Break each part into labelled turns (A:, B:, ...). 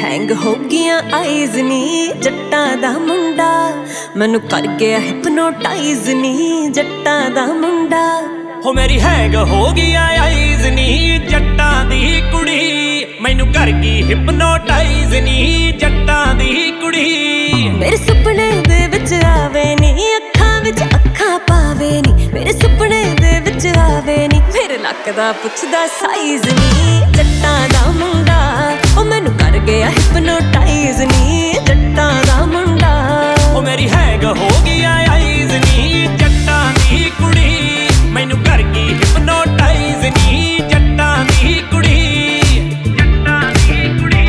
A: Hang हो गया eyes नी जट्टां दा मुंडा मैनू कर गया हिपनोटाइज नी जट्टां दा मुंडा
B: हो मेरी हैंग हो गया आईज नी जट्टां दी कुड़ी मैनू कर गई हिपनोटाइज नी जट्टां दी कुड़ी
A: मेरे सुपने दे विच आवे नी अखां विच अखां पावे नी मेरे सुपने दे विच आवे नी मेरे लक दा पुछदा साइज नी जट्टां दा मुंडा ओ मैनू कर गया हिपनोटाइज नी जट्टां दा मुंडा
B: ओ मेरी हैंग हो गया आईज नी जट्टां दी कुड़ी मैनू कर गई हिपनोटाइज नी जट्टां दी कुड़ी जट्टां दी कुड़ी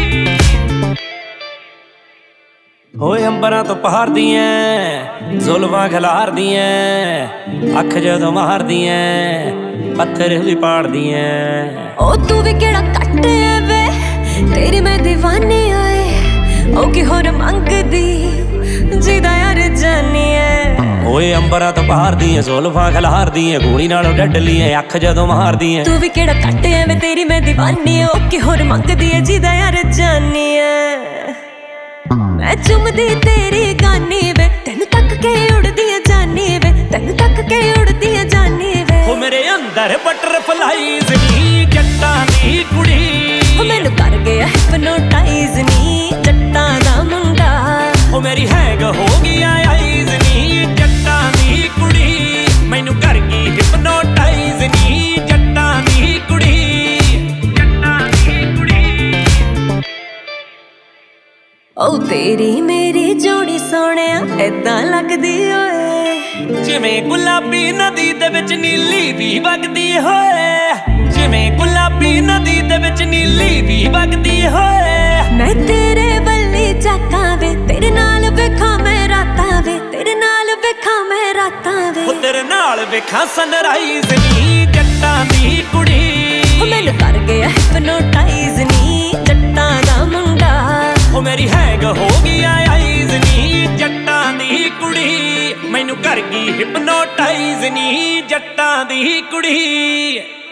B: होए अंबरां तो पहाड़ दियां जुल्फां खिलार दियां अख जदों मार दियां पत्थर भी पाड़ दियां
A: ओ तू भी केड़ा कट है वे तेरी मैं दीवानी आए ओ की होर मंगदी जिदा यार जानी है
B: ओए अंबरां तो पहाड़ दियां जुल्फां खिलार दियां घोड़ी नालों डडली अख जदों मार दियां
A: तू भी केड़ा कट है वे तेरी मैं दीवानी ओ की होर मंगदी है जिदा यार जानी है मैं चुमदी तेरी गानी वे तेनू तक के उड़दी जानी वे तेनू तक के उड़दी जानी वे
B: ओ मेरे अंदर बटरफ्लाइज नी जट्टां दी कुड़ी
A: ओ मैनू कर गया हिपनोटाइज नी जट्टां दा मुंडा
B: ओ मेरी हैंग हो गया आईज नी जट्टां दी कुड़ी मैनू कर गई हिपनोटाइज नी जट्टां दी कुड़ी जट्टां दी कुड़ी
A: ओ तेरी मेरी जोड़ी सोहणिया ऐदां लगदी ओए
B: जिवें गुलाबी नदी दे विच नीली भी वगदी होए जिवें गुलाबी नदी दे विच नीली भी वगदी होए
A: मैं तेरे वल्ली जाकां वे तेरे नाल वेखां मैं रातां वे तेरे नाल वेखां मैं रातां वे
B: ओ तेरे नाल वेखां सनराइज नी जट्टां दी कुड़ी
A: ओ मैनू कर गया हिपनोटाइज नी जट्टां दा मुंडा
B: ओ मेरी हैंग हो गया आईज नी जट्टां दी कुड़ी मैनू कर गई हिपनोटाइज नी जट्टां दी कुड़ी।